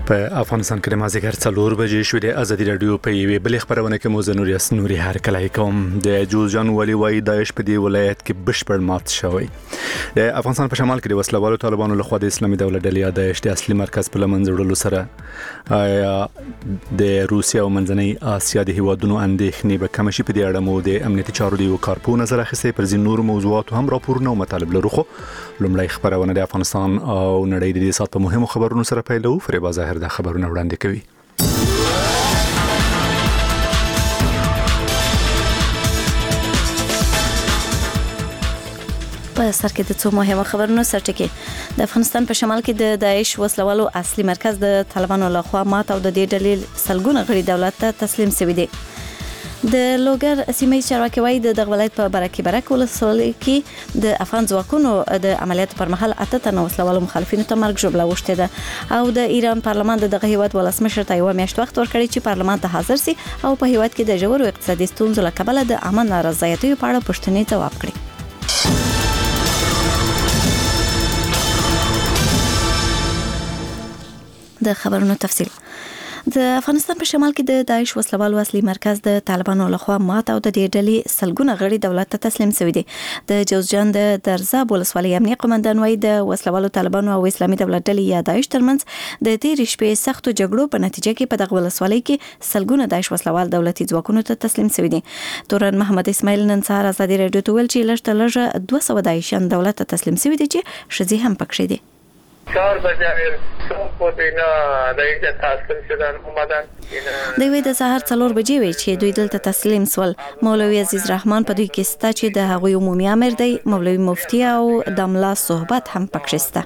په افغانستان کې د مازیګر 4 بجې شوې د ازادي رادیو په یوې بلې خبرونه کې مو زنوریاس نوري هرکلی کوم. د جوزجان والي وایي داعش په دې ولایت کې بشپړ مات شوی. د افغانستان په شمال کې د وسلوالو طالبانو لخوا د اسلامي دولت ډلې داعش د اصلي مرکز په لمن ځړلو سره د روسیا او منځنۍ اسیا د هیوادونو اندېښنې به کم شي. په دې اړه مو د امنیتي چارو د یو کارپو نظر اخیستی. پر ځینو نورو موضوعاتو هم راپورونه او مطالب لرو. خو لومړی خبرونه د افغانستان او نړۍ د دې سات په مهمو خبرونو سره پیلو. فریبا ظاهر د خبرونه وړاندې کوي. په سر کې د څو مهمه خبرونو سرټکی. د افغانستان په شمال کې د داعش وسلوالو اصلي مرکز د طالبانو لخوا مات او د دې ډلې سلګونه غړي دولت ته تسلیم شوی دی. د لوګر سیمې چارواکي وایي د دغه ولایت په برکې ولسوالۍ کې د افغان ځواکونو د عملیاتو پر مهال 8 تنه وسلوالو مخالفینو ته مرګ ژوبله وشته ده او د ایران پارلمان دغه هیواد ولسمشر ته یو میاشت وخت ورکړی چې پارلمان ته حاضر سي او په هیواد کې د ژورو اقتصادي ستونزو له کبله د عامه نارضایتیو په اړه پوښتنې ځواب کړي. د خبرونو تفصیل. د افغانستان په شمال کې د داعش وسلوالو اصلي مرکز د طالبانو لخوا مات او د دې ډلې سلګونه غړي دولت ته تسلیم شوی دي. د جوزجان د درزاب ولسوالۍ امنیه قومندان وایي د وسلوالو طالبانو او اسلامي دولت ډلې یا داعش ترمنځ د تیرې شپې سختو جګړو په نتیجه کې په دغه ولسوالۍ کې سلګونه داعش وسلوال دولتي ځواکونو ته تسلیم شوی دي. تورن محمد اسماعیل نن سهار ازادي رادیو ته ویل چې لږ 200 داعشیان دولت ته تسلیم شوی دي چې ښځې هم پکې دي. 4 بجې صبح اینا د اینجا تسلیم شدن اومدن. دوی د سهار 4 بجې وی چې دوی دلته تسلیم سول. مولوی عزیز رحمان په دوی کې ستا چې د هغوی عمومي امیر دی. مولوی مفتی او د ملا صحبت هم پکې ستا.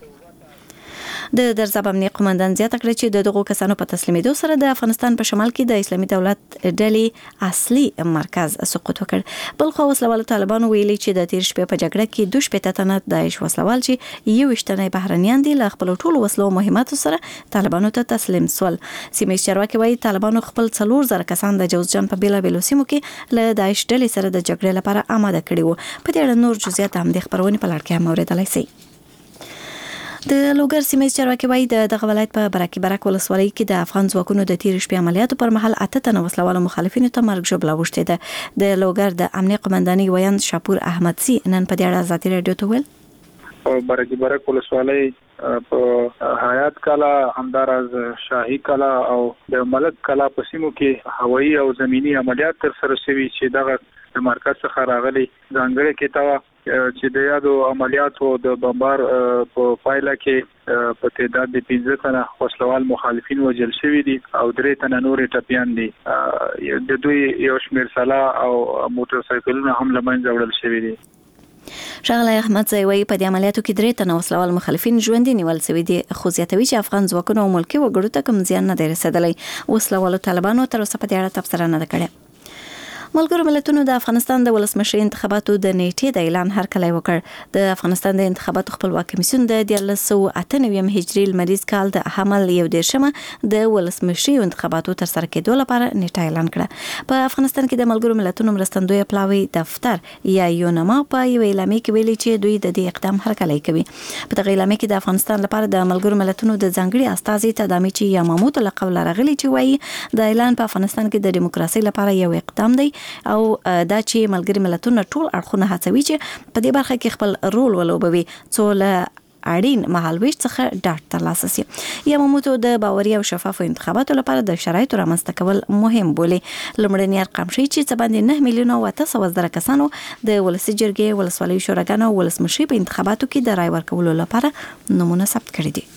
د درزاب امنیه قومندان زیاته کړه چې د دغو کسانو په تسلیمېدو سره د افغانستان په شمال کې د اسلامي دولت ډلې اصلي مرکز سقوط وکړ. بلخو وسلوالو طالبانو ویلي چې د تیر شپې په جګړه کې 2 تنه داعش وسلوال چې 21 تنه بهرنیان دي له خپل ټولو وسلو مهماتو سره طالبانو ته تسلیم سول. سیمې چارواکي وایي طالبانو خپل 4000 کسان د جوزجان په بیلابیلو سیمو کې له داعش ډلې سره د جګړې لپاره آماده کړي وو. په دې اړه نور جزئیات هم د خبرونې په لړ کې هم اوریدلای شئ. د لوګر سیمې چارواکي وایي دغه ولایت په برکې ولسوالۍ کې د افغان ځواکونو د تیر شپې عملیاتو پر مهال 8 تنه وسلوالو مخالفینو ته مرګ ژوبله وشته ده. د لوګر د امنیه قومندانۍ ویاند شاپور احمدسي نن په دې اړه ازادي رادیو ته ویل. برکې ولسوالۍ په حیات کلا، همدارز شاهي کلا او د ملک کلا په سیمو کې هوایي او زمینی عملیات تر سره شوي چې دغه د مرکز څخه راغلي ځانګړي کېتاوه چې د یادو عملیاتو د بمبار په پایله کې په تعداد د 15 تنه وسلوال مخالفین وژل شوي دي او 3 تنه نور ټپیان دي. د دوی یو شمېر سلاح او موټر سایکلونه هم له منځه وړل شوي دي. ښاغلی احمد زوی په دې عملیاتو کې 3 تنه وسلوال مخالفین ژوندي نیول شوي دي. خو زیاتوي چې افغان ځواکونو او ملکي وګړو ته کوم زیان نه دی رسېدلی. وسلوالو طالبانو تر اوسه په دې اړه تبصره نه ده کړې. ملګرو ملتونو د افغانستان د ولسمشر انتخاباتو د نیټې د اعلان هرکلی وکړ. د افغانستان د انتخاباتو خپلواک کمیسیون د 1998 هجري لمریز کال د حمل 11 د ولسمشري انتخاباتو تر سره کېدو لپاره نیټه اعلان کړه. په افغانستان کې د ملګرو ملتونو مرستندوی پلاوی دفتر یا یونما په یو اعلامیه کې ویلي چې دوی د دې اقدام هرکلی کوي. په دغه اعلامیه کې د افغانستان لپاره د ملګرو ملتونو د ځانګړي استازي تدامیچی یاماموتو له قوله راغلي چې وایي د اعلان په افغانستان کې د دیموکراسي لپاره یو اقدام دی او دا چې ملګری ملتونه ټول اړخونه هڅوي چې په دې برخه کې خپل رول ولوبوي څو له اړین مهالويش څخه ډاټ ترلاسه شي. یاماموتو د باوري او شفافو انتخاباتو لپاره د شرایطو رامنځته کول مهم بولي. لومړنی ارقام ښیي چې څه باندې 9 میلیونه او 800 کسانو د ولسي جرګې، ولسوالیو شوراګانو او ولسمشرۍ په انتخاباتو کې د رای ورکولو لپاره نمونه ثبت کړي دي.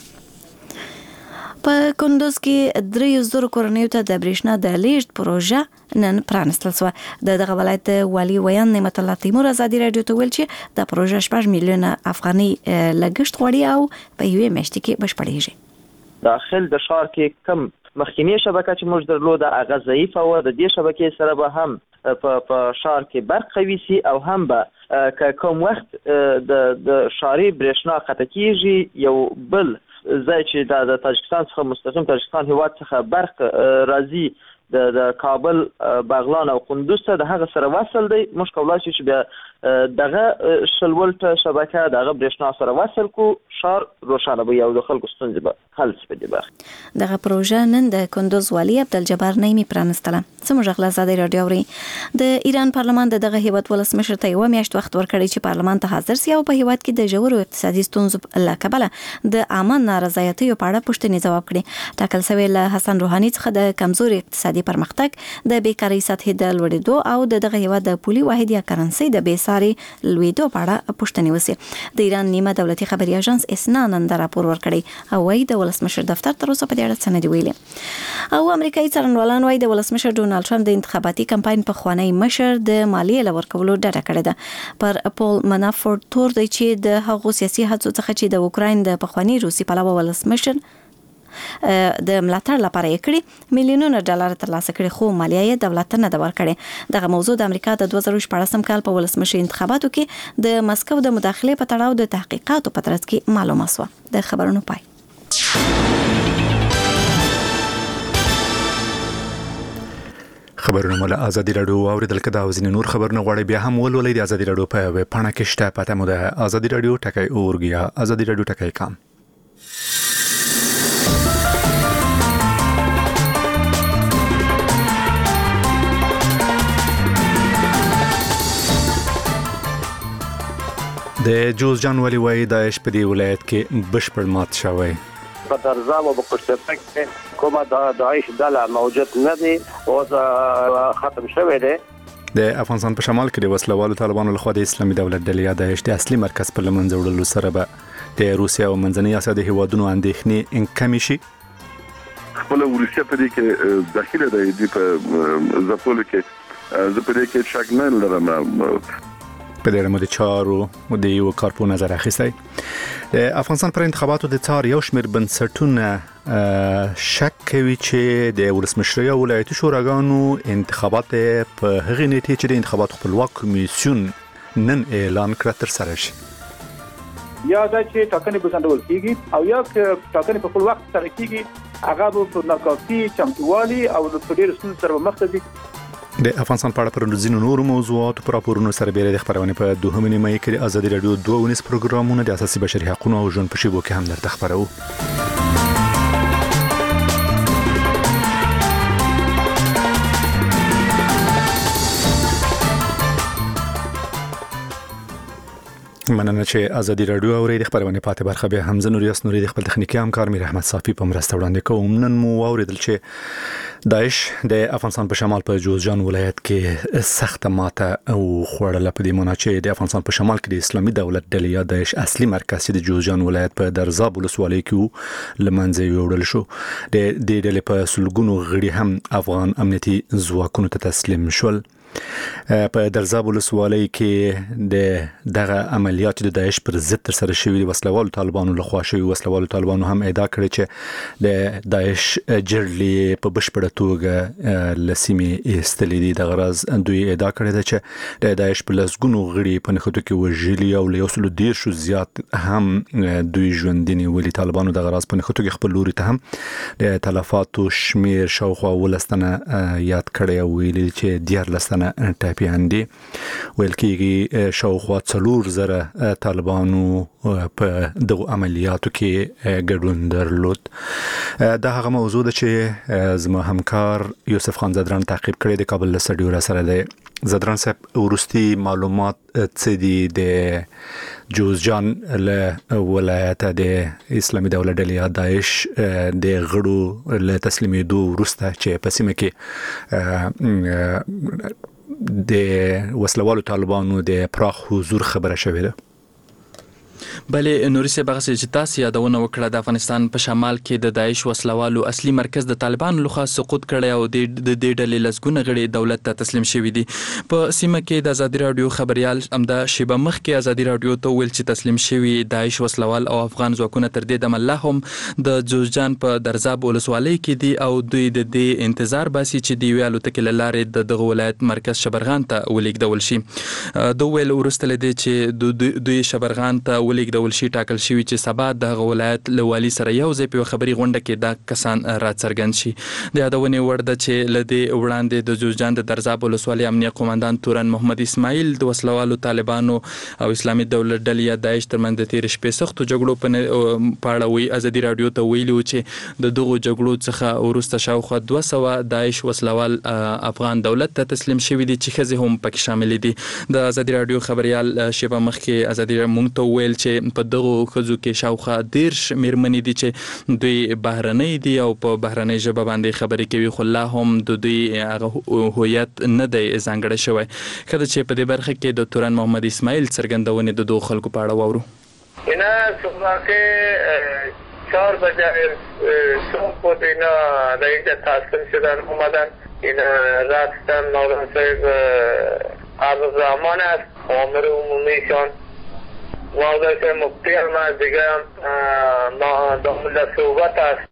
په کندوز کې 300 کورنیو ته د برېښنا د لیږد پروژه نن پرانستل شوه. دغه ولایت والي ویاند نعمت الله تیمور ازادي رادیو ته ویل چې د پروژه 6 میلیونه افغاني لګښت غواړي او په یوې میاشت کې بشپړېږي. داخل د ښار کې کم مخکینی شبکه چې موږ درلوده هغه ضعیفه وه. د دې شبکې سره به هم په ښار کې برق قوي سي او هم به که کوم وخت د ښاري برېښنا قطع کېږي یو بل ځای چې د تاجکستان څخه مستقیم تاجکستان هیواد څخه برق راځي د کابل، بغلان او قندوز ته د هغه سره وصل دی. موږ کولای شو چې بیا دغه شل ولټه شبکه دغه برېښنا سره وصل کو شار روښانه وي او د خلکو ستونزې به حل شي په دې برخه. دغه پروژه نن د کندوز والي عبدالجبار نعیمي پرانستله. سموږ غلا زاده رادیو اوري. د ایران پارلمان دغه هیواد ولسمشر ته یو میاشت وخت ورکړی چې پارلمان ته حاضر سي او په هیواد کې د ژورو اقتصادي ستونزو له کبله د عامه نارضایتیو په اړه پوښتنې ځواب کړي. ټاکل شوی له حسن روحاني څخه د کمزوري اقتصادي پرمختګ د بیکارۍ سطحې د لوړېدو او دغه هیواد د پولي واحد یا کرنسي د بیساري لوړېدو په اړه پوښتنې وسي. د ایران نیمه دولتي خبري اژانس اسنا نن راپور ورکړی او وايي د ولسمشر دفتر تر اوسه په دې اړه څه نه دی ویلي. او امریکایي څارنوالان وايي د ولسمشر ډونالد ټرمپ د انتخاباتي کمپاین په خوانی مشر د مالیې لورکولو ډډه کړې ده. پر پول منافورت تور دی چې د هغو سیاسي هڅو څخه چې د اوکراین د پخوانی روسي پلوه ولسمشر د ملاتړ لپاره یې کړی میلیونونه ډالر ترلاسه کړي خو مالیه یې دولت نه ده ورکړې. دغه موضوع د امریکا د 2014 کال په ولسمشر انتخاباتو کې د مسکو د مداخلې په تړاو د تحقیقاتو په ترڅ کې معلومه شوه. د خبرونو پای. خبرونه مله ازادي رادیو اوریدل کده او ځینې نور خبرونه غواړي بیا هم ولولئ د ازادي رادیو په ویب پاڼه کې شته پته مو ده ازادي رادیو ټکای اورګ یا ازادي رادیو ټکای کام. د جوزجان والي وايي داعش په دې ولایت کې بشپړ مات شوی. په درزاب او په کوشتک کې کومه د داعش ډله موجود نه دي او ختم شوی دی. د افغانستان په شمال کې د وسلوالو طالبانو لخوا د اسلامي دولت ډلې یا داعش د اصلي مرکز په لمنځه وړلو سره به د روسیا او منځنۍ اسیا د هیوادونو اندېښنې کمې شي. خپل روسیا په دې کې داخله دی په زپول کې زه په دې کې شک نه لرم. په دې اړه د چارو د یو کارپو نظر اخیستی. د افغانستان پر انتخاباتو د څار یو شمېر بنسټونه شک کوي چې د ولسمشرۍ او ولایتي شوراګانو انتخابات په هغې نیټې چې د انتخاباتو خپلواک کمیسیون نن اعلان کړه ترسره شي. یا دا چې ټاکنې به ځنډول کیږي او یا ټاکنې په خپل وخت سره کیږي هغه به په ناکافي چمتووالي او د ډېرو ستونزو سره مخ ته ځي. د افغانستان په اړه پر ځینو نورو موضوعاتو پر راپورونو سره بیره د خبرونه په دوهمه نیمه کې د ازادي رادیو 2 پروګرامونه د اساسي بشري حقوقو او ژوند په شیبو کې هم درته خبرو. مننه چې ازادي رادیو اوري د خبرونه پاتې برخه به حمزه نوریاس نوري د خپل تخنیکی همکار میر احمد صافي په مرسته وړاندې کوم. نن مو اوریدل چې داعش د افغانستان په شمال په جوزجان ولایت کې سخت ماته او خوړله په دې معنی چې د افغانستان په شمال کې د اسلامي دولت ډلې یا داعش اصلي مرکز د جوزجان ولایت په درزاب ولسوالۍ کې لمنځه وړل شو. د دې ډلې په سلګونو غړي هم افغان امنیتي ځواکونو ته تسلیم شول. په درزاب ولسوالۍ کې دغه عملیات د داعش پر ضد تر سره شوي د وسلوالو طالبانو لخوا شوي. وسلوالو طالبانو هم ادعا کړې چې د داعش جرړې په بشپړه توګه لسیمې ایستلې دي. د غرض دوی ادعا کړې ده چې د داعش په لسګونو غړي په نښتو کې وژلي او له 110 زیات هم دوی ژوندي نیولي. طالبانو د غرض په نښتو کې خپل لوري ته هم د تلفاتو شمیر شاوخوا 12 تنه یاد کړی او ویلي چې 14 تنه ټاپیان دي. ویل کېږي شاوخوا 4000 طالبانو په دغه عملیاتو کې ګډون درلود. دا هغه موضوع ده چې زما همکار یوسف خان زدران تعقیب کړی د کابل له سټډیو را سره دی. زدران صاحب ورستي معلومات څه دي د جوزجان له ولایت د اسلامي دولت ډلې داعش د غړو له تسلیمېدو وروسته چې په سیمه کې د وسلوالو طالبانو د پراخ حضور خبره شوې ده؟ بلې نوري صاحب هغه چې تاسو یادونه وکړه د افغانستان په شمال کې د داعش وسلوالو اصلي مرکز د طالبانو لخوا سقوط کړی او د دې ډلې لسګونه غړي دولت ته تسلیم شوي دي. په سیمه کې د ازادي رادیو خبريال امدا شیبه مخ کې ازادي رادیو ته ویل چې تسلیم شوي داعش وسلوال او افغان ځواکونه تر دې د الله هم د جوزجان په درزاب ولسوالۍ کې دي او دوی د دې انتظار باسي چې دی ویالو تکل لارې د ولایت مرکز شبرغان ته ولیکدول شي. دوی ویل ورسته لدی چې دوی شبرغان ته ولېږدول شي ټاکل شوي چې سبا د ولایت له والي سره یو ځای په خبري غونډه کې دا کسان راڅرګند شي. د یادونې وړ ده چې له دې وړاندې د جوزجان د درزاب ولسوالۍ امنیه قومندان تورن محمد اسماعیل د وسلوالو طالبانو او اسلامي دولت ډلې یا داعش ترمنځ د تېرې شپې سختو جګړو په اړه وی ازادي راډیو ته ویلي و چې د دغو جګړو څخه وروسته شاوخوا 200 داعش وسلوال افغان دولت ته تسلیم شوي دي چې ښځې هم پکې شامل دي. د ازادي راډیو خبريال شیبه مخکې ازادي مونږ ته ویل چې په دغو ښځو کې شاوخوا 10 میرمنې دي چې دوی بهرنۍ دي او په بهرنۍ ژبه باندې خبرې کوي، خو لا هم د دوی هویت نه دی ځانګړی شوی. ښه ده چې په دې برخه کې د تورن محمد اسماعیل څرګندونې د دغو خلکو په اړه واورو. اینا صبح که 4 بجه صبح بود اینا در اینجا تسلیم شدن اومدن. اینا رفتن مولانا صاحب عبدالرحمن است عامر عمومیشان، مولانا صاحب مفتی هم از دیگه هم داخل صحبت است.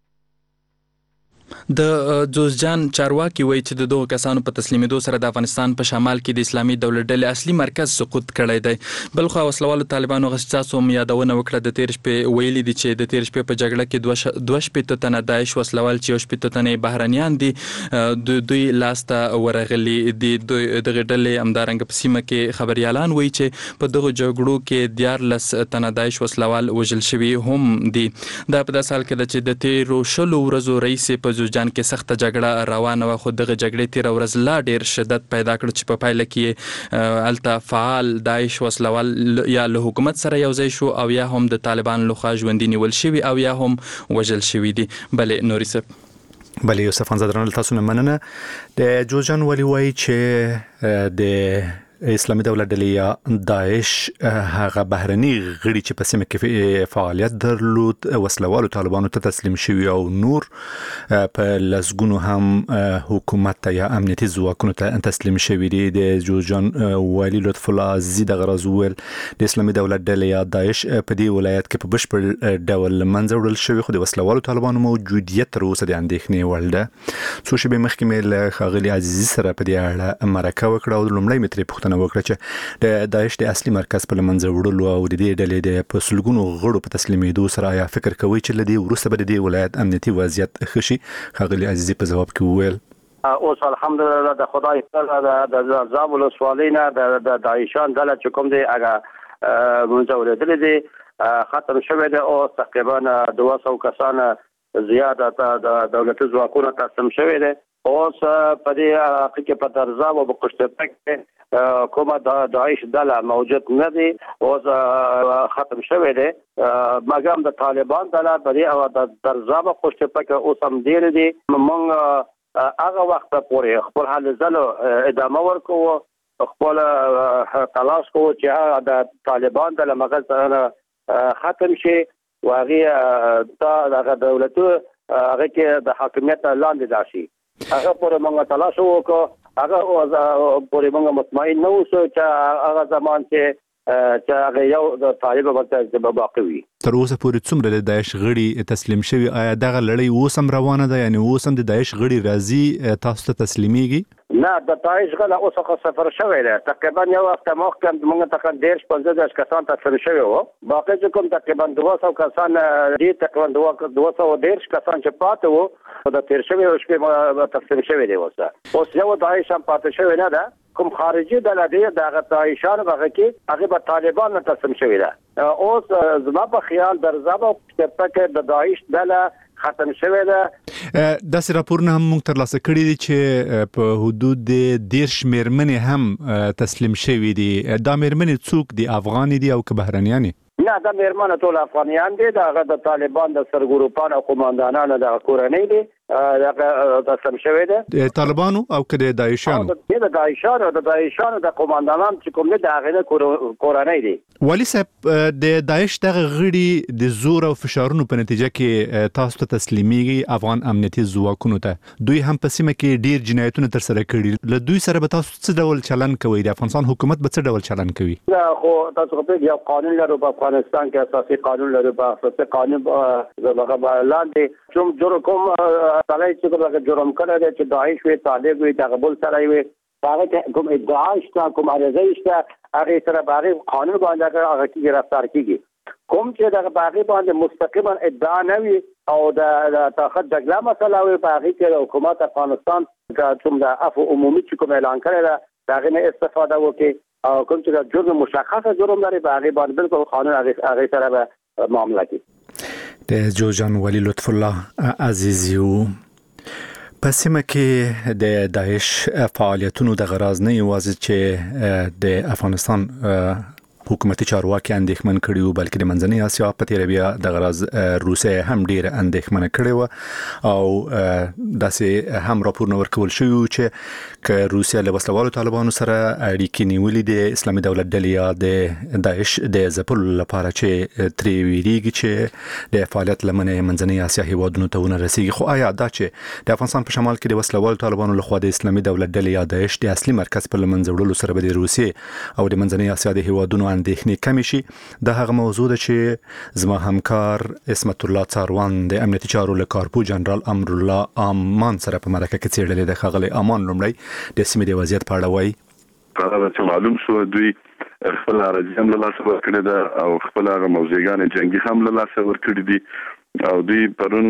د جوزجان چارواکي وایي چې د دغو کسانو په تسلیمېدو سره د افغانستان په شمال کې د اسلامي دولت ډلې اصلي مرکز سقوط کړی دی. بلخوا وسلوالو طالبانو تاسو هم یادونه وکړه د تېرې شپې ویلي دي چې د تېرې شپې په جګړه کې 2 تنه داعش وسلوال چې 6 تنه بهرنیان دي دوی لاسته ورغلي دي. دغه ډلې همدارنګه په سیمه کې خبريالان وایي چې په دغو جګړو کې 14 تنه داعش وسلوال وژل شوي هم دي. دا په داسې حال کې ده چې د تېرو 20 ورځو رئیسې په جوزجان کې سخته جګړه روانه وه، خو دغه جګړې تېره ورځ لا ډېر شدت پیدا کړ چې په پایله کې هلته فعال داعش وسلوال یا له حکومت سره یو ځای شو او یا هم د طالبانو لخوا ژوندي نیول شوي او یا هم وژل شوي دي. بلې نوري صاحب. بلې یوسف خانزاده تاسو نه مننه. د جوزجان والي وایي چې د اسلامي دولت ډلې یا داعش هغه بهرني غړي چې په سیمه کې فعالیت درلود وسلوالو طالبانو ته تسلیم شوي او نور په لسګونو هم حکومت ته یا امنیتي ځواکونو ته تسلیم شوي دي. د جوزجان والي لطف الله عزیزي د غرض ویل د اسلامي دولت ډلې یا داعش په دې ولایت کې په بشپړ ډول منځه وړل شوی، خو د وسلوالو طالبانو موجودیت تر اوسه د اندېښنې وړ ده. څو شېبې مخکې مې له ښاغلي عزیزي سره په دې اړه مرکه وکړه او لومړی مې ترې پوښتنه وکړه چې د داعش د اصلي مرکز په منځه وړلو او د دې ډلې د په سلګونو غړو په تسلیمېدو سره آیا فکر کوي چې له دې وروسته به د دې ولایت امنیتي وضعیت ښه شي؟ ښاغلي عزیزي په ځواب کې وویل اوس الحمدلله د خدای تعالی د درزاب ولسوالۍ نه د داعشان ډله چې کوم دی هغه منځه وړلې دي ختم شوی دی او تقریبا 200 کسان زیاده د دولتي ځواکونو تسلیم شوی دی. اوس په دې حق کې په درزاب او قشتپه کې کومه د داعش ډله موجود نه دي او ختم شوی دی، مګر د طالبان ډله په دې او د درزاب او قشتپه کې اوس هم ډېر دي. موږ هغه وخت پورې خپل حل زلو ادامه ورکوو، خپل تلاش کوو چې د طالبان ډله مغز ختم شي او هغه دولتو هغه کې د حاکمیت لاندې راشي. هغه پورې موږ تلاش وکړو، هغه پورې موږ مطمئن نه اوسو چې هغه زمان چې هغه یو د طالب ورته باقي وي. تر اوسه پورې څومره د داعش غړي تسلیم شوي؟ آیا دغه لړۍ اوس هم روانه ده؟ یعنی اوس هم د داعش غړي راځي تاسو ته تسلیمیږي؟ نه، د داعش غړي اوس صفر شوی دی. تقریبا یو وخت مخکې موږ تقریبا 15 کسان تسلیم شوي وو، باقي چې کوم تقریبا 200 کسان دي، تقریبا 210 کسان چې پاتې وو د تیر شوی شپې تسلیم شوي دي. اوس یو داعش هم پاتې شوی نه ده، کوم خارجي ډله دی د داعشانو هغه کې هغه به طالبان نه تسلیم شوی ده. اوس زما په خیال درزاب او قشتپه د داعش ډله ختم شوی ده. داسې راپورونه هم موږ ترلاسه کړي دي چې په حدود 10 میرمنې هم تسلیم شوي دي. دا میرمنې څوک دي؟ افغاني دي او که بهرنیانې؟ نه، دا میرمنې ټول افغانیان دي. دا د طالبان د سرګروپانو او قوماندانانو د کورنۍ دي. دا تسلیم شوی ده طالبانو او که د داعشانو؟ د داعشانو د قوماندانان چې کوم دي د هغه کورنۍ دي. والي صاحب، د داعش دغه غړي د زور او فشارونو په نتیجه کې تاسو ته تسلیمیږي افغان امنیتي ځواکونو ته. دوی هم په سیمه کې ډیر جنایتونه تر سره کړي. له دوی سره به تاسو څه ډول چلند کوئ؟ د افغانستان حکومت به څه ډول چلند کوي؟ خو تاسو په یو قانون لرو په افغانستان کې، اساسي قانون لرو په اساسي قانون لاندې کوم جرم کوم سړی چې کوم جرم کړی دی چې داعش وي، طالب وي، دغه بل سړی وي، هغه کوم ادعا شته، کوم عرضه شته، هغه سره باندې قانون باندې هغه کې گرفتار کیږي. کوم چې د باغی باندې مستقیما ادعا نه وي او د تاخت جګړه مسله وي باغی کې حکومت افغانستان کوم د عفو عمومي چې کوم اعلان کړی دا دغه نه استفاده وکړي او کوم چې د جرم مشخصه جرم لري باغی باندې بالکل قانون هغه سره به معامله کوي. د جوجان ولی لطف الله عزیزی په سیمه کې د داعش فعالیتونو د غراض نه یوازې چې د افغانستان حکومتي چارواکي اندېښمن کړي وو بلکې د منځنۍ اسیا په تیر بیا د غراض روسیه هم ډیره اندېښمن کړي وو او داسې هم راپورونه ورکول شوی چې ک روسیه له وسلوالو طالبانو سره اړیکې نیولې د اسلامي دولت ډلې یا د داعش د ځپلو لپاره چې ترې ویریږي چې د فعالیت لمنې منځنۍ اسیا هیوادونو ته ونه رسیږي. خو آیا دا چې د افغانستان په شمال کې د وسلوالو طالبانو لخوا د اسلامي دولت ډلې یا داعش د اصلي مرکز په لمنځه وړلو سره به د روسیه او د منځنۍ اسیا د هیوادونو اندېښنې کمې شي؟ دا هغه موضوع ده چې زما همکار اسمت الله څاروان د امنیتي چارو له کارپو جنرال امر الله امان سره په مرکه کې څېړلې ده. ښاغلی امان لومړی د سیمې د وضعیت په اړه وایي. دا چې معلوم شو دوی خپل راځم له لاسه ورکړي ده او خپل هغه موضوعګان جنگي هم له لاسه ورکړي دي او دوی پرون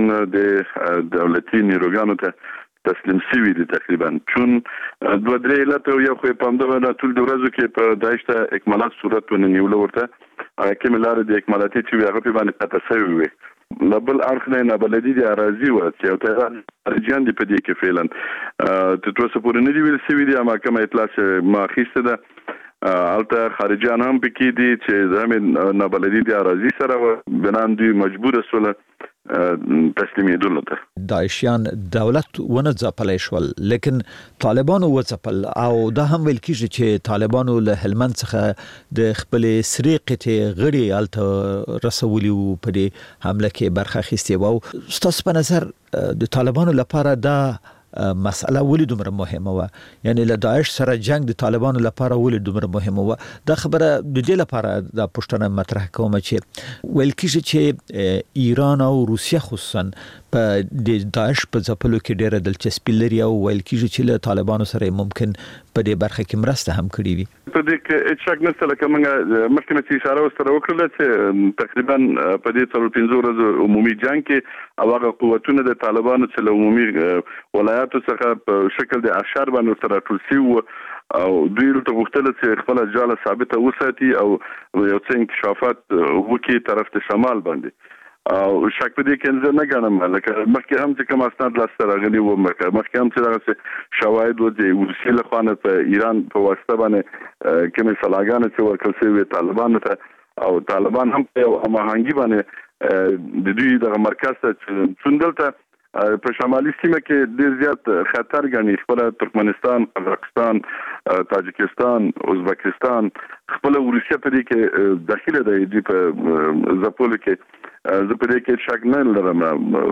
د دولتي نیروګانو ته تسلیم شوی دي تقریبا چون دوه درې لته یو خو په همدغه ټول د ورځو کې په داعش ته اکمالات صورت ونیول ورته کوم لارې د اکمالاتي چې هغه په باندې پته شوی وي لبل اړخ نه بلدي دي راځي و چې او ته رجان دي په دې کې فعلا ته تاسو پورې نه دی ویل سوي دي اما کوم اطلاع ما خسته ده البته خارجيان هم پکې دي چې زمين نه بلدي دي راځي سره بنان دي مجبور سول تسلیمېدل ته. داعشیان دولت ونه ځپلای شول لیکن طالبانو وځپل او دا هم ویل کیږي چې طالبانو له هلمند څخه د خپل سری قطې غړي الته رسولي په دې حمله کې برخه اخیستې و. ستاسو په نظر د طالبانو لپاره دا مسأله ولې دومره مهمه و؟ یعنی له داعش سره جنگ د طالبانو لپاره ولې دومره مهمه و؟ دا خبره د دې لپاره د پښتنه مطرح کوم چې ویل کیږي چې ایران او روسیه خصوصا په د داعش په ځپلو کې ډېره دلچسپي لري او ویل کیږي چې له طالبانو سره ممکن په دې برخه کې مرسته هم کړې وي. په دې کې شک نشته لکه موږ مخکې چې اشاره وسره وکړه چې تقریبا په دې 3-5 ورځې عمومي جنگ کې او هغه قوتونه د طالبانو چې له عمومي ولایاتو څخه په شکل د اشار باندې سره ټول شي او دوی ته غوښتل چې خپل جاله ثابته وساتي او یو څه انکشافات وکړي طرف ته شمال باندې او شک په دې کې نه غواړم لکه مخکې هم چې کوم اسناد لاسته راغلي و مخکې هم چې دغه شواهد و د روسیې له خوا په ایران په واسطه باندې کوم سلاګان چې ورکړل شوی طالبانو ته او طالبان هم په هماهنګي باندې د دوی د مرکز ته څندلته په شمالي سیمه کې ډیر زیات خطر غني خپل ترکمنستان، قزاقستان، تاجکستان، ازبکستان خپل روسیه په دې کې داخله دی په زپول کې زه په دې کې شک نه لرم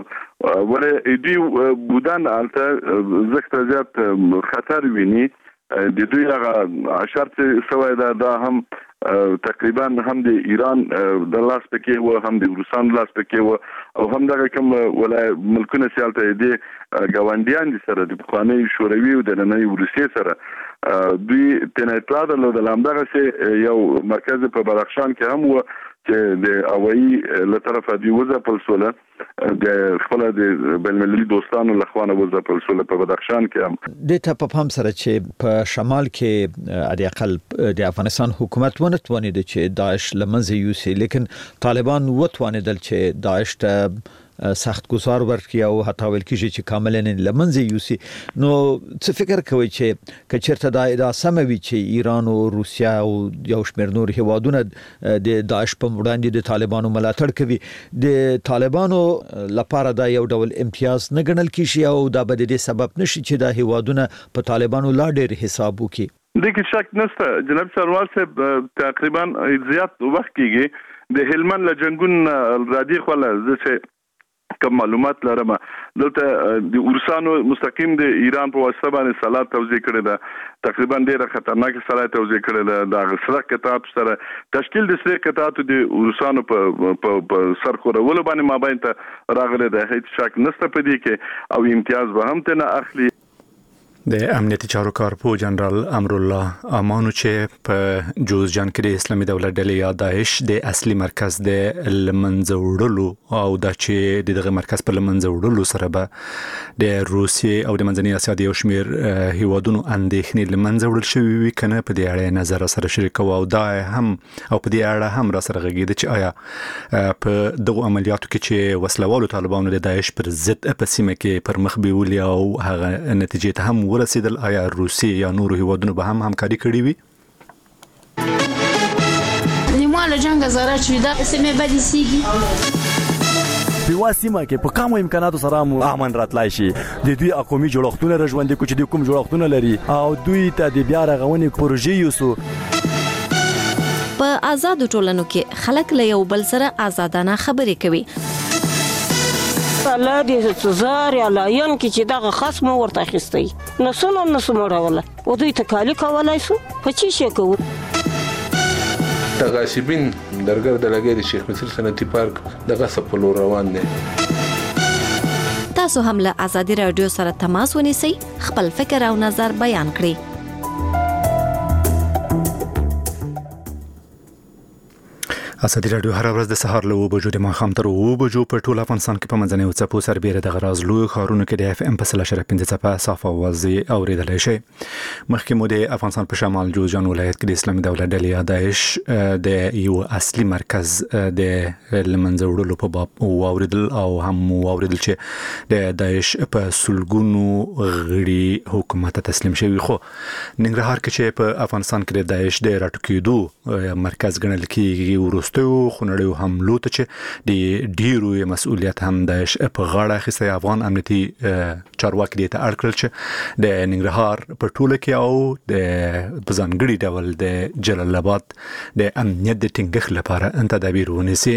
ولې دې بودان الته زخت زیات خطر ویني د دوی هغه شرط سوی دا هم تقریبا هم د ایران د لاس پکې و هم د روسان لاس پکې و او هم دغه کوم ولای ملکونه سیالته دي غونډیان دي سره د بخوانی شوروي او د نننۍ روسیې سره دوی تنه د لامدغه یو مرکز په بدخشان کې هم و چې د اوایي له طرفه دی وزه پلسوله د خپل د بین‌المللي دوستانو له خوانه وزه پلسوله په بدخشان کې هم د ته په هم سره چې په شمال کې د اقل د افغانستان حکومت ونه توانید چې داعش لمنځه یوسي لیکن طالبان وتوانیدل چې داعش ته سخت گزار ورکړي او حتی ویل کېږي چې کاملا لمنځه یوسي. نو څه فکر کوي چې کچرته دا سموي چې ایران او روسیا او یو شمېر نور هیوادونه د داعش په وړاندې د طالبانو ملاتړ کوي د طالبانو لپاره دا یو ډول امتیاز نه ګڼل کیږي او دا به د دې سبب نشي چې دا هیوادونه په طالبانو لا ډېر حساب وکړي؟ د کې شک نشته جناب سروال صاحب تقریبا زیات وخت کېږي د هلمند له جنگون رادي خپل چې کوم معلومات لرم دلته د ورسانو مستقیم د ایران په واسطه باندې سلات توزیع کړی دا تقریبا ډیره خطرناک سلات توزیع کړی دا د سره کتاب سره تشکیل د سره کتاب د ورسانو په سر خورولو باندې مابین ته راغلی د هیڅ شک نشته په دې کې او امتیاز به هم ته نه اخلي. د امنیتي چارو کارپو جنرال امرالله امانو چې په جوزجان کې د اسلامي دولت ډلې یا داعش د اصلي مرکز د لمنځه وړلو او د چې دغه مرکز په لمنځه وړلو سره به د روسیې او د منځنۍ اسیا د یو شمېر هیوادونو اندېښنې لمنځه وړل شوي وي کنه په دې اړه نظر سره شریکو او دا هم او په دې اړه هم را سره غږیده چې آیا په دغه عملیاتو کې چې وسلوالو طالبانو د داعش پر ضد په سیمه کې پر مخ بیولي او هغه نتیجې ته هم ورسېدل آیا روسیې یا نورو هیوادونو به هم همکاري کړې وي؟ نیمه جنگ زاره چې دا سیمه بدی سیږي په سیمه کې په کومو امکاناتو سره امن راتلای شي د دوی قومي جوړښتونه رژوندې کوم چې د کوم جوړښتونه لري او دوی ته د بیا رغونې پروژې یوسو په آزاد ټولنو کې خلک له یو بل سره آزادانه خبرې کوي الله دې سزار یا لاین کې چې دغه خصم ورته اخیستی نسونه راوله او دوی تکالی کولای شو په چی شي کوو تغاشبین درګر د لګیری شیخ مصر صنعتي پارک دغه سپلو روان دي. تاسو هم له آزادي رادیو سره تماس ونیسئ خپل فکر او نظر بیان کړئ. آزادي رادیو هر ورځ د سهار له 9 بجو د ماښام تر 9 بجو په ټول افغانستان کې په منځنۍ او څپو سربېره د غراز لوی ښارونو کې د اف ام په 3.5 څپه صاف اوازي اوریدلای شي. مخکې مو د افغانستان په شمال جوزجان ولایت کې د اسلامي دولت ډلې یا داعش د یو اصلي مرکز د لمنځه وړلو په باب اوریدل او هم اوریدل چې د داعش په سلګونو غړي حکومت ته تسلیم شوی. خو ننګرهار کې چې په افغانستان کې د داعش د راټوکېدو مرکز ګڼل کېږي خونړیو حملو ته چې د ډیرو مسؤلیت هم داعش په غاړه اخیستی. افغان امنیتي چارواکي دې ته اړ کړل چې د ننګرهار په ټوله کې او د ځانګړي ډول د جلال آباد د امنیت د ټینګښت لپاره تدابیر ونیسي.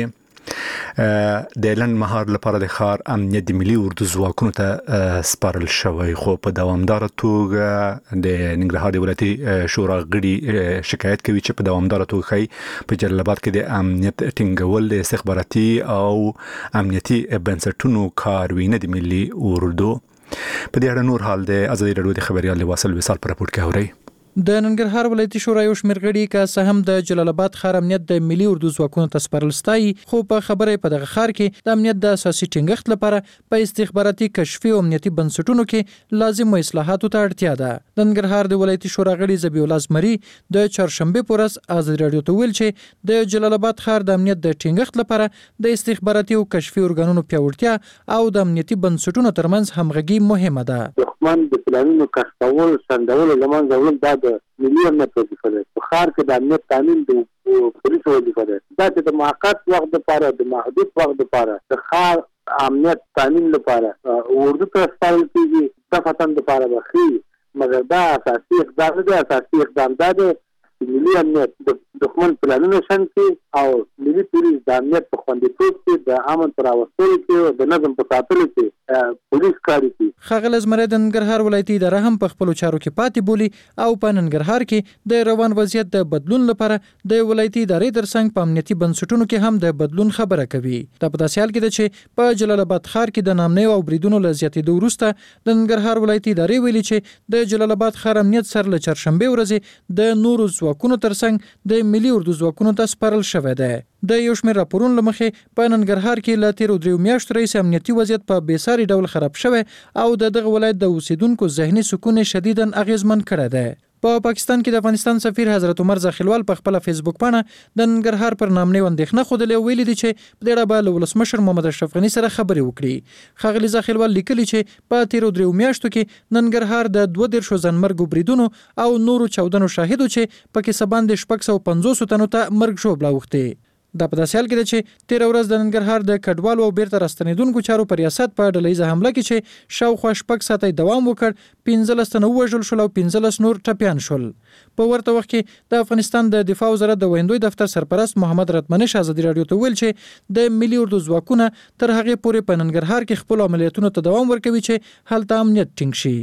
د لن مهار لپاره د ښار امنیت د ملي اردو ځواکونو ته سپارل شوی خو په دوامداره توګه د ننګرهار د ولایتي شورا غړي شکایت کوي چې په دوامداره توګه ښایي په جلال آباد کې د امنیت ټینګول د استخباراتي او امنیتي بنسټونو کار وي نه د ملي اردو. په دې اړه نور حال د آزادي رادیو د خبريال واصل وصال په راپورټ کې اورئ. د ننګرهار ولایتي شورا یو شمېر غړي که څه هم د جلال آباد ښار امنیت د ملي اردو ځواکونو ته سپارل ستایي خو په خبره په دغه ښار کې د امنیت د اساسي ټینګښت لپاره په استخباراتي کشفي او امنیتي بنسټونو کې لازم اصلاحاتو ته اړتیا ده. د ننګرهار د ولایتي شورا غړي ذبیح الله زمري د چهارشنبه په ورځ آزادي رادیو ته ویل چې د جلال آباد ښار د امنیت د ټینګښت لپاره د استخباراتي او کشفي ارګانونو پیاوړتیا او د امنیتي بنسټونو ترمنځ همغږي مهمه ده. دښمن د پلانونو کشفول سندول لمن زول دا د ملي امنیت وظیفه ده. په ښار کې د امنیت تامین د پولیسو وظیفه ده. دا چې د موقت وخت لپاره د محدود وخت لپاره د ښار امنیت تامین لپاره اردو ته سپارل کېږي د فتن لپاره بخي مګر دا اساسي اقدام دی. اساسي اقدام دا دی ملي امنیت د دښمن پلانونو شن کې او ملي پولیس د امنیت په خوندیتوب کې د امن پر راوستلو کې او د نظم په ساتلو کې پولیس کار کوي. ښاغلی زمری د ننګرهار ولایتي اداره هم په خپلو چارو کې پاتې بولي او په ننګرهار کې د روان وضعیت د بدلون لپاره د ولایتي ادارې ترڅنګ په امنیتي بنسټونو کې هم د بدلون خبره کوي. دا په داسې حال کې ده چې په جلال آباد ښار کې د نامنیو او بریدونو له زیاتېدو وروسته د ننګرهار ولایتي ادارې ویلي چې د جلال آباد ښار امنیت سر له چهارشنبې ورځې د نورو ځواکونو ترڅنګ د ملي اردو ځواکونو ته سپارل شوی دی. د یو شمېر راپورونو له مخې په ننګرهار کې له تېرو 3 میاشتو راهیسې امنیتي وضعیت په بېساري ډول خراب شوی او د دغه ولایت د اوسیدونکو ذهني سکون شدیداً اغیزمن کړی دی. په پاکستان کې د افغانستان سفیر حضرت عمر زاخیلوال په خپل فیسبوک باندې د ننګرهار پر نامنیو اندېښنه خوده ویلي دي چې په دې اړه به له ولسمشر محمد اشرف غني سره خبرې وکړي. ښاغلي زاخیلوال لیکلي چې په تیرو 3 میاشتو کې ننګرهار د 22 ځانمرګو بریدونو او نورو چاودنو شاهدو چې پکې سباند 650 تنو ته مرګ ژوبلا وخته. دا په داسې حال کې ده چې تیر ورځ د ننګرهار د کډوالو او بیرته راستنیدونکو چارو په ریاست په ډلهیزه حمله کې چې شاوخوا 6 ساعته دوام وکړ 15 تنه وژل شول او 15 نور ټپیان شول. په ورته وخت کې د افغانستان د دفاع وزارت د ویندوی دفتر سرپرست محمد رتمنش آزادي رادیو ته ویل چې د ملي اردو ځواکونه تر هغه پورې په ننګرهار کې خپل عملیاتونو ته دوام ورکوي چې هلته امنیت ټینګ شي.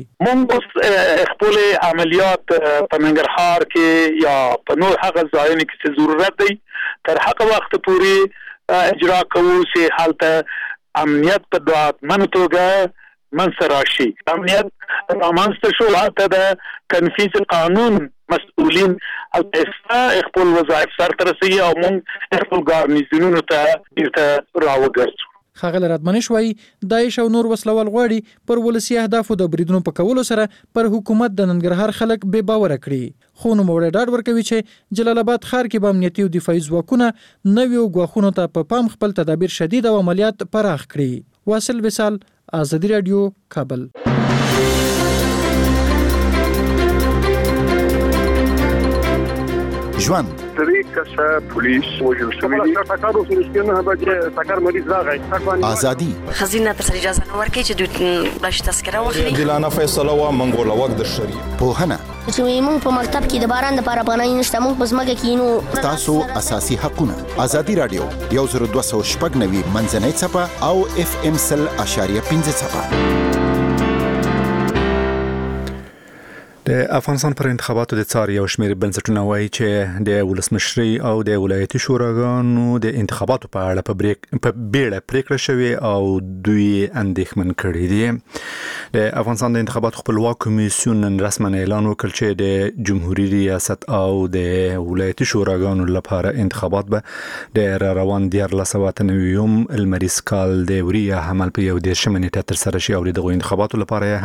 موږ خپل عملیات په ننګرهار کې یا په نور هغه ځایونو کې چې ضرورت دی تر هغه وخت پورې اجرا کوو چې حالت امنیت په ډاډمن توګه منځ راشي. امنیت رامنځته شو هغه د تنفيذ قانون مسؤلین او خپل وظایف سرته رسوي او موږ خپل ګارنیزونونو ته بیرته راوګرځو. ښاغلی رادمنش وایي داعش او نور وسلوال غواړي پر ولسي اهدافو د بریدونو په کولو سره پر حکومت د ننګرهار خلک بې باوره کړي. خو نوموړی ډاډ ورکوي چې جلال آباد ښار کې به امنیتي او دفاعي ځواکونه نویو ګواښونو ته په پام خپل تدابیر شدید او عملیات پراخ کړي. واصل وصال، آزادي رادیو، کابل. ژوند طریقه پولیس وجل شوی ټاکارو سرشتنه به ټاکار مریض راغی ازادي خزینه تر اجازه نه ورکړي چې دوی بلش تذکره واخلي دلانه فیصله وا منګول وقت در شری په هنه چې موږ په مکتب کې د باران لپاره پناه نشته موږ په ځمکه کې نو تاسو اساسي حقونه ازادي رادیو 1290 منځنۍ صفه او FM 0.5 صفه. د افغانستان پر انتخاباتو د څار یو شمېر بنسټونه وایي چې د ولسمشري او د ولایتي شوراګانو د انتخاباتو په اړه په بیړه پریکړه شوې او دوی اندېښمن کړي دي. د افغانستان د انتخاباتو خپلواک کمیسیون نن رسماً اعلان وکړ چې د جمهوریت ریاست او د ولایتي شوراګانو لپاره انتخابات به د روان 1498 المریز کال د وریه حمل په 11 نیټه تر سره شي او د انتخاباتو لپاره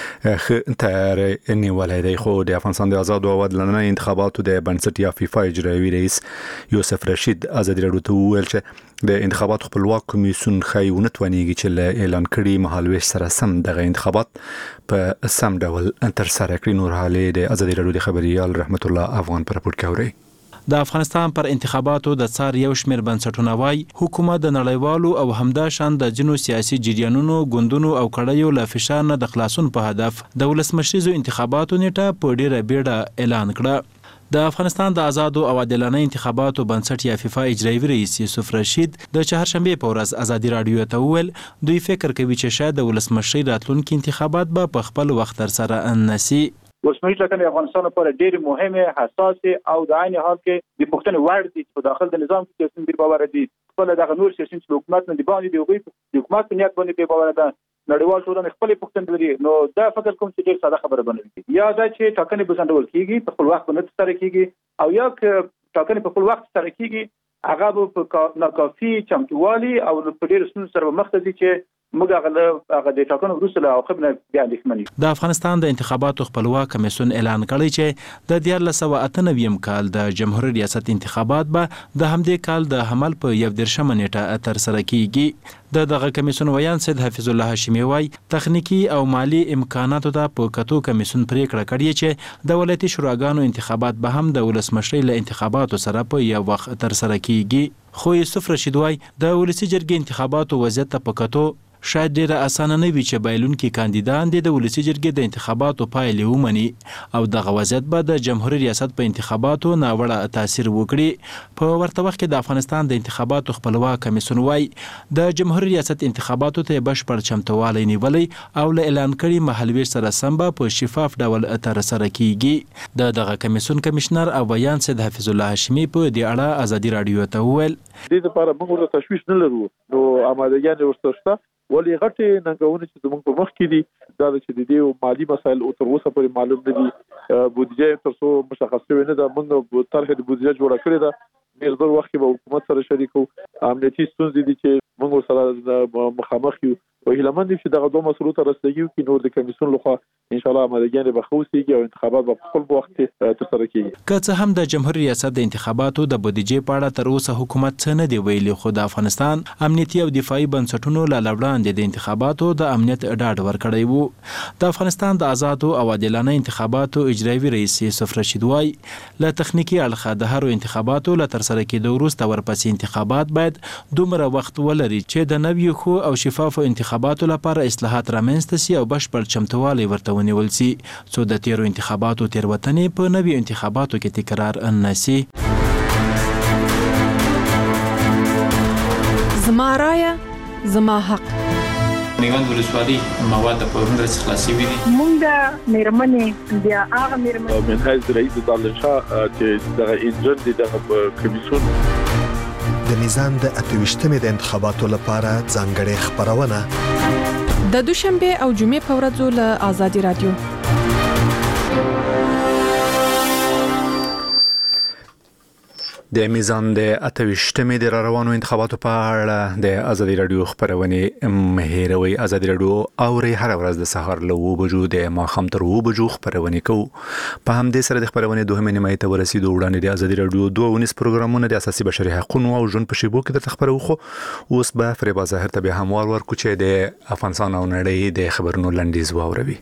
هم تیار ولای دی. خو د افغانستان د آزاد او عادلانه انتخاباتو د بنسټ یا فیفا اجرایي رئیس یوسف رشید آزادي رادیو ته وویل چې د انتخاباتو خپلواک کمیسیون خیونه توانیږي چې له اعلان کړي مهالويش سره سم دغه انتخابات په سم ډول تر سره کړي. نور حالې د آزادي رادیو د خبريال رحمت الله افغان پر راپور کوي. د افغانستان پر انتخاباتو د څار یو شمېر بنسټونه وایي حکومت د نړیوالو او همداشان د جنو سیاسي جریانونو ګوندونو او کړیو له فشار نه د خلاصون په هدف د ولسمشریزو انتخاباتو نیټه په ډیره بیړه اعلان کړه. د افغانستان د آزاد او عادلانه انتخاباتو بنسټ یا فیفا اجرایي رئیس یوسف رشید د چهارشنبه په ورځ آزادي رادیو ته وویل دوی فکر کوي چې شاید د ولسمشري راتلونکي انتخابات به په خپل وخت تر سره نشي. ولسمشري ټاکنې افغانستان لپاره ډېر مهمه، حساسه او د عین حال کې د پښتنې وړ دي په داخل د نظام کې چې بیر باور دي خپل دغه نور سیاسي حکومت نه دی باندې دی وګړي د حکومت په نیت باندې بیر باور ده. نړیوال ټولنه خپل پښتون لري نو دا فکر کوم چې ډېر ساده خبره بنوي یا دا چې ټاکنې به څنګه کیږي په خپل وخت باندې سره کیږي او یا ټاکنې په خپل وخت سره کیږي هغه په ناکافي چمتووالي او په ډېر سن سره مخ ته دي چې موږ هغه د ټاکنو وروسته او خبرونه بیا اندېښمن. د افغانستان د انتخاباتو خپلواک کمیسیون اعلان کړی چې د 1998 کال د جمهوریت ریاست انتخابات به د همدې کال د حمل په 11 نیټه تر سره کیږي. دغه کمیسیون ویان سید حفیظ الله هاشمی وای تخنیکی او مالی امکاناتو ته په کتو کمیسیون پریکړه کړې چې د ولایتي شوراګانو انتخابات به هم د ولسمشرۍ له انتخاباتو سره په یو وخت تر سره کیږي. خو یوسف رشید وای د ولسی جرګې انتخاباتو وضعیت ته په کتو شاید ډیره اسانه نه وي چې بایلونکي کاندیدان د ولسی جرګې د انتخاباتو پایلې ومني او دغه وضعیت به د جمهوریت ریاست په انتخاباتو ناوړه تاثیر وکړي. په ورته وخت کې د افغانستان د انتخاباتو خپلواک کمیسیون وای د جمهوریت ریاست انتخاباتو ته بشپړ چمتووالی نیولې او له اعلان کړي مهالويش سره سم په شفاف ډول تر سره کیږي. دغه کمیسیون کمشنر او بیان سید حفیظ الله هاشمی په دې اړه آزادي رادیو ته وویل د دې لپاره موږ تشویش نه لرو نو آمادګي ورسته ولی غټي ننګونه چې زموږ په مخ کې دي دا چې د دې مالی مسایل او تر اوسه پورې معلوم نه دي بودیجه تر څو مشخص نه ده. موږ طرح د بودیجه جوړه کړې ده ډېر ډېر وخت به حکومت سره شریکو امنیتي ستونزې دي چې موږ سره مخامخ یو او هیلمن دي چې دغه دوه مسلو ته رسیدي کې نور د کمیسیون لخوا ان شاء الله آمادګي به خوسيږي او انتخابات په خپل وخت تر سره کیږي. که څه هم د جمهوریت ریاست د انتخاباتو د بودیجې په اړه تر اوسه حکومت څه نه دی ویلي خو د افغانستان امنیتي او دفاعي بنسټونو له وړاندې د انتخاباتو د امنیت ډاډ ورکړی وو. د افغانستان د آزاد او عادلانه انتخاباتو اجرایي رئیس یوسف رشید وای له تخنیکی اړخه د هرو انتخاباتو له تر سره کېدو وروسته ورپسې انتخابات باید دومره وخت ولري چې د نویو خو او شفافو انتخاباتو لپاره اصلاحات رامنځته سي او بشپړ چمتووالی ورته ونیول سي څو د تیرو انتخاباتو تیروتنې په نویو انتخاباتو کې تکرار نه سي. زما رایه زما حق. میوند ولسوالۍ مواد په ورنځ خلاصي وي مونږ د میرمنې بیا هغه میرمنې منهج رئیس دالنشاه چې د انجن د کمیسیون د میزان د 28مې د انتخاباتو لپاره ځانګړې خبرونه د دوشنبه او جمعې په ورځو له آزادي رادیو. د میزان د 28مې د روانو انتخاباتو په اړه د آزادي رادیو خبرونه مهیروي. آزادي رادیو اوري هر ورځ د سهار له 9 بجو د ماخام تر 9 بجو خبرونه کوي. په همدې سره د خبرونه دوه نیمه ته ورسیدو. وړاندې د آزادي رادیو 2 پروګرامونه د اساسي بشري حقوقو او ژوند په شیبو کې د خبرو خو اوس به فریبا ظاهر ته به هموار ورکو چې د افغانستان او نړۍ د خبرونو لنډیز واوروي.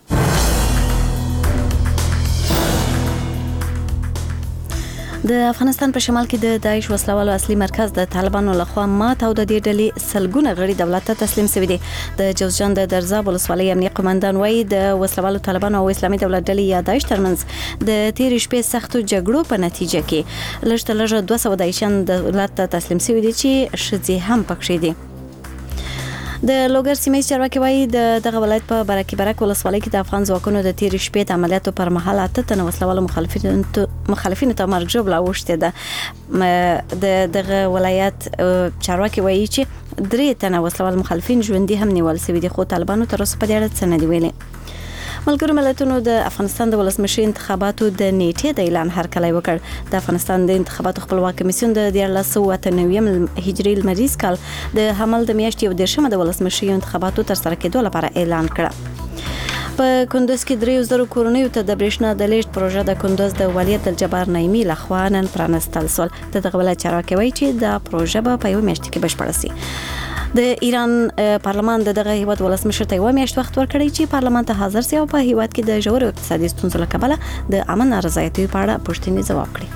د افغانستان په شمال کې د داعش وسلوالو اصلي مرکز د طالبانو لخوا مات او د دې ډلې سلګونه غړي دولت ته تسلیم شوي دي. د جوزجان د درزاب ولسوالۍ امنیه قومندان وایي د وسلوالو طالبانو او اسلامي دولت ډلې یا داعش ترمنځ د تیر شپې سختو جګړو په نتیجه کې لږ تر لږه 200 داعشان دولت ته تسلیم شوي دي چې شذې هم پکښې دي. د لوګر سیمې چارواکي وایي دغه ولایت په برکي برک ولسوالۍ کې د افغان ځواکونو د تیر شپې د عملیاتو پر مهال 8 تنه وسلوالو مخالفینو ته مرګ ژوبله اوښتې ده. د دغه ولایت چارواکي وایي چې 3 تنه وسلوال مخالفین ژوندي هم نیول شوي دي، خو طالبانو تر اوسه په دې اړه څه نه دي ویلي. ملګرو ملتونو د افغانستان د ولسمشر انتخاباتو د نیټې د اعلان هرکلی وکړ. د افغانستان د انتخاباتو خپلواک کمیسیون د 1998 هجري لمریز کال د حمل د میاشتې 10 د ولسمشر انتخاباتو تر سره کېدو لپاره اعلان کړ. په کندوز کې 3000 کورنیو ته د برېښنا د لیږد پروژه د کندوز د ولیعهد الجبار نایمي لخوا نن پرانستل شول. دغه ولایت چارواکي وایي چې دا پروژه به په یو میاشت کې بشپړه شي. د ایران پارلمان دغه هیواد ولسمشر ته یو میاشت وخت ورکړی چې پارلمان ته حاضر شي او په هیواد کې د ژورو اقتصادي ستونزو له کبله د امن نارضایتۍ په اړه پوښتنې ځواب کړي.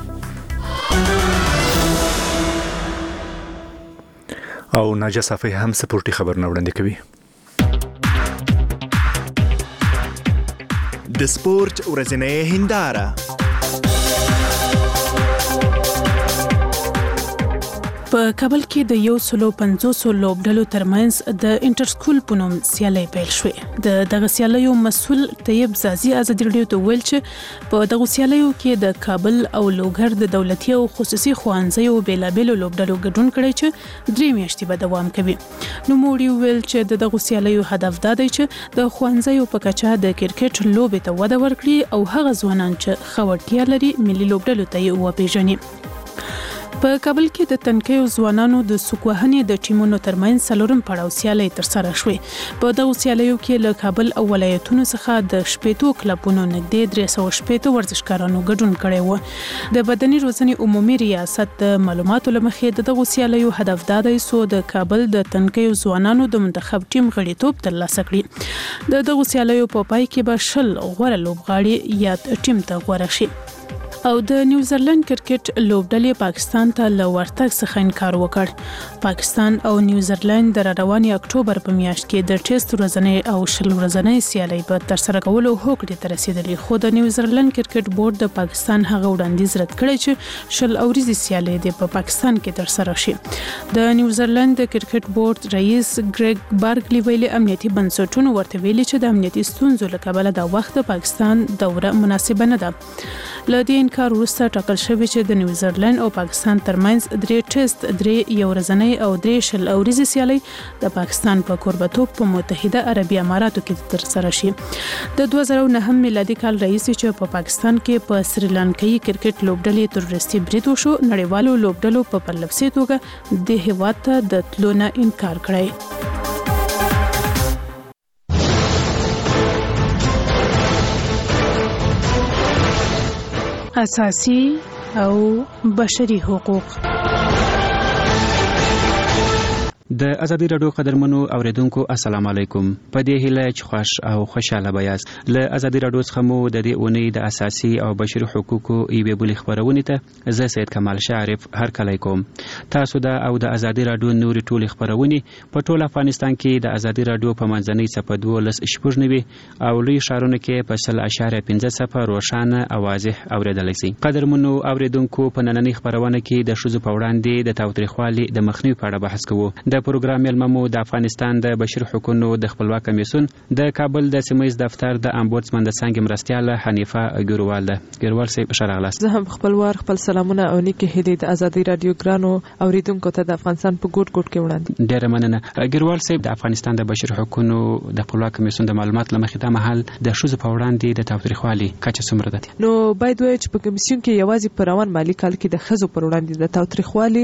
او ناجا صافی هم سپورټي خبرونه وړاندې کوي. د سپورت ورځنۍ هنداره. په کابل کې د 150 لوبډلو ترمنځ د انټر سکول په نوم سیالي پیل شوې. د دغه سیالیو مسؤل طیب زازي آزادي رادیو ته ویل چې په دغه سیالیو کې د کابل او لوګر د دولتي او خصوصي ښوونځیو بیلابېلو لوبډلو ګډون کړی چې 3 میاشتې به دوام کوي. نو موړي ویل چې د دغه سیالیو هدف دا دی چې د ښوونځیو په کچه د کرکټ لوبې ته وده ورکړي او هغه ځوانان چې خاورتیا لري ملي لوبډلو ته یې وپیژني. په کابل کې د تنکیو ځوانانو د سوکوهنې د ټیمونو ترمنځ څلورم پړاو سیالي ترسره شوې. په دغه سیالیو کې له کابل او ولایتونو څخه د شپېتو کلبونو نږدې 360 ورزشکارانو ګډون کړی و. د بدني روزنې عمومي ریاست د معلوماتو له مخې دغه سیالیو هدف دا دی چې د کابل د تنکیو ځوانانو د منتخب ټیم غړیتوب ترلاسه کړي. د دغه سیالیو په پای کې به 10 غوره لوبغاړي یا ټیم ته غوره شي. او د نیوزیلند کرکټ لوبډلې پاکستان ته له ورتګ څخه انکار وکړ. پاکستان او نیوزیلند د رواني اکتوبر په میاشت کې د ټیسټ ورځنۍ او شل ورځنۍ سیالۍ په ترسره کولو هوکړې ته رسیدلې، خو د نیوزیلند کرکټ بورډ د پاکستان هغه وړاندیز رد کړی چې شل اوريزي سیالۍ د پاکستان کې ترسره شي. د نیوزیلند د کرکټ بورډ رئیس ګریګ بارګلی ویلي امنیتي بنسټونو ورته ویلي چې د امنیتي ستونزو له کبله د وخت د پاکستان دوره مناسبه نه ده. لدې انکار وروسته ټاکل شوی چې د نیوزیلند او پاکستان ترمنځ 3 ټیسټ 3 یو ورځنۍ او 3 شل اوريزي سیالۍ د پاکستان په کوربتوب په متحده عربي اماراتو کې ترسره شي. د 2009 میلادي کال رئیس چې په پاکستان کې په سریلانکایي کرکټ لوبډلې تروریستي برید وشو، نړیوالو لوبډلو په پرلپسې توګه د هیواد ته د تلو نه انکار کړی. اساسي او بشري حقوق. د ازادي رادیو قدرمنو اوریدونکو السلام علیکم. په دې هیله چې خوش او خوشاله بیاست. له ازادي رادیو څخه مو د دې اونۍ د اساسي او بشري حقوقو ایوه بلی خبرونه ته زه سید کمال شعرف هر کله کوم. تاسو د او د ازادي رادیو نوري ټول خبرونه په ټول افغانستان کې د ازادي رادیو په منځنۍ صفه 12 او لوی شهرونو کې په 0.15 صفه روښانه او واضح اوریدل شي. قدرمنو اوریدونکو په نننۍ خبرونه کې د شوزو په وړاندې د تاوتریخوالي د مخنیوي په اړه بحث کوو. د د پروګرام ملممو د افغانستان د بشري حقوقو د خپلواک کمیسیون د کابل د سیمه ییز دفتر د امبودسمن د څنګه مرستياله حنیفه ګروال ده. ګروال صاحب شراغلاس. زه هم خپلوار خپل سلامونه او نیکه هدیه د ازادي رادیو ګرانو اوریدونکو ته د افغانستان په ګډ ګډ کې وړاندې. ډیره مننه. ګروال صاحب د افغانستان د بشري حقوقو د خپلواک کمیسیون د معلومات لمخې د محل د شوزو په وړاندې د تاوتریخوالي کچه څومره ده؟ نو باید وایي چې په کمیسیون کې یوازې په روان مالی کال کې د خزو پر وړاندې د تاوتریخوالي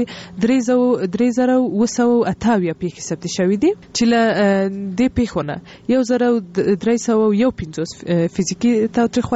3,288 پیښې ثبت شوې دي چې له دې پیښو نه 1,351 فزیکي تاوتریخوالي